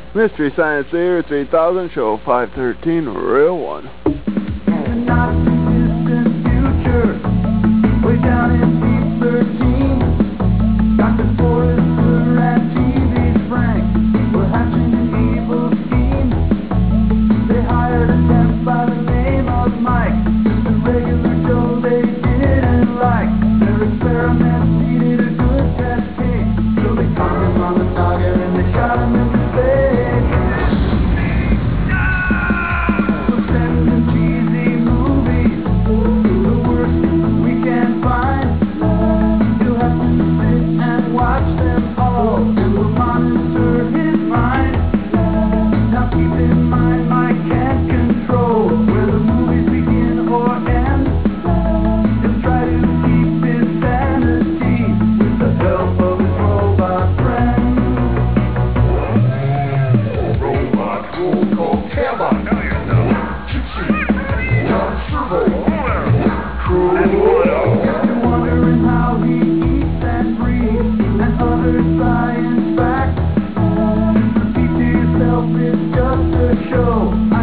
Mystery Science Theater 3000, show 513, real one. In the not too distant future, way down in deep 13, Dr. Forrester and TV Frank were hatching an evil scheme. They hired a temp by the name of Mike, just a regular Joe they didn't like. Their experiments needed a good test case, so they caught him on the noggin and they shot him into space. Science facts. Repeat to yourself, it's just a show.